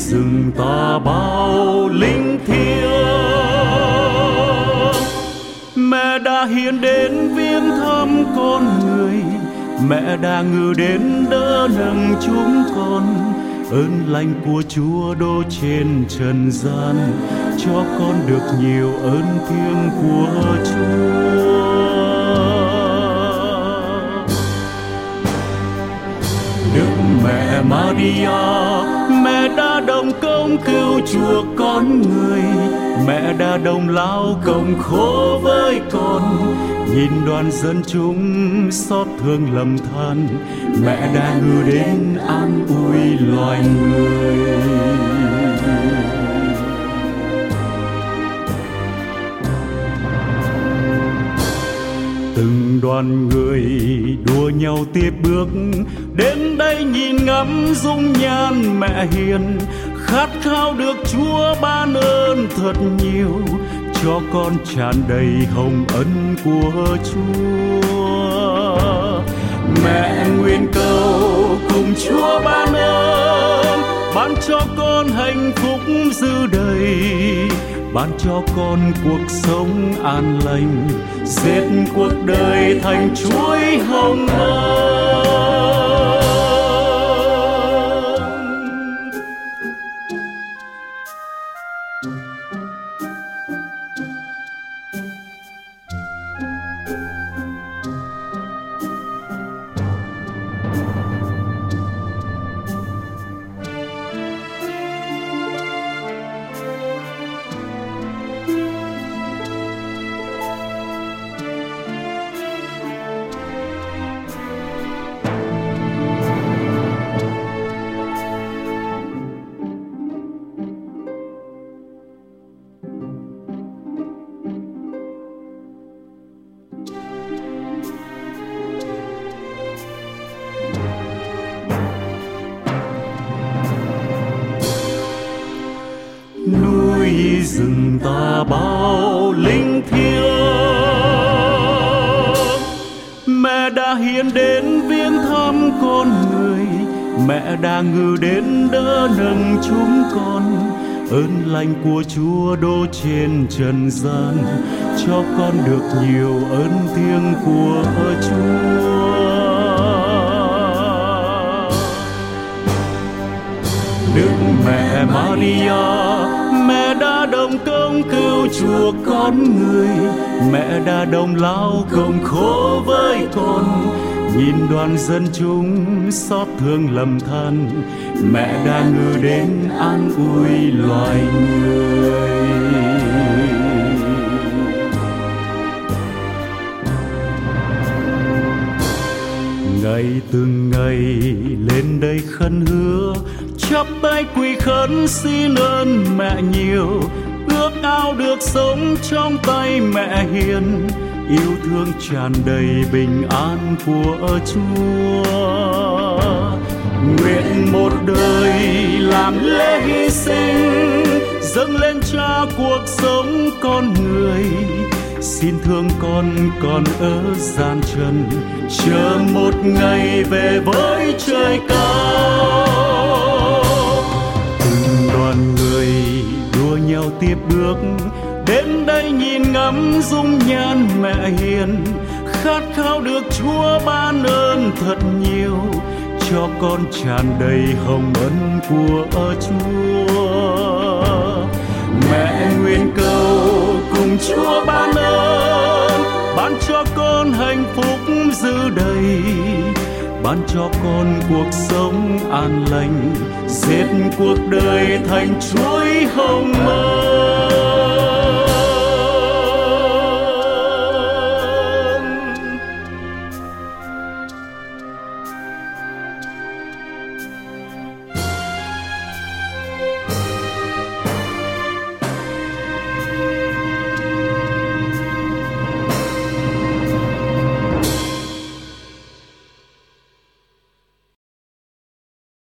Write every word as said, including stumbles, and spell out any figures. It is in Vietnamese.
rừng ta bao linh thiêng. Mẹ đã hiến đến viếng thăm con người, mẹ đã ngự đến đỡ nâng chúng con. Ơn lành của Chúa đổ trên trần gian, cho con được nhiều ơn thiêng của Chúa. Đức mẹ Maria, mẹ đã đồng công cứu chuộc con người, mẹ đã đồng lao cộng khổ với con. Nhìn đoàn dân chúng xót thương lầm than, mẹ đã ngự đến an ủi loài người. Từng đoàn người đua nhau tiếp bước đến đây nhìn ngắm dung nhan mẹ hiền, khát khao được Chúa ban ơn thật nhiều, cho con tràn đầy hồng ân của Chúa. Mẹ nguyện cầu cùng Chúa ban ơn, ban cho con hạnh phúc dư đầy, ban cho con cuộc sống an lành, giết cuộc đời thành chuỗi hồng ân. Núi rừng ta bao linh thiêng, mẹ đã hiến đến viếng thăm con người, mẹ đã ngự đến đỡ nâng chúng con. Ơn lành của Chúa đổ trên trần gian, cho con được nhiều ơn thiêng của Chúa. Đức mẹ Maria, mẹ đã đồng công cứu chuộc con người, mẹ đã đồng lao cộng khổ với con. Nhìn đoàn dân chúng xót thương lầm than, mẹ đã ngự đến an ủi loài người. Ngày từng ngày lên đây khấn hứa, chắp tay quỳ khấn xin ơn mẹ nhiều, ước ao được sống trong tay mẹ hiền, yêu thương tràn đầy bình an của Chúa. Nguyện một đời làm lễ hy sinh, dâng lên Cha cuộc sống con người. Xin thương con còn ở gian trần, chờ một ngày về với trời cao. Từng đoàn người đua nhau tiếp bước đến đây nhìn ngắm dung nhan mẹ hiền, khát khao được Chúa ban ơn thật nhiều, cho con tràn đầy hồng ân của Chúa. Mẹ nguyện cầu cùng Chúa ban ơn, ban cho con hạnh phúc dư đầy, ban cho con cuộc sống an lành, giết cuộc đời thành chuỗi hồng ân.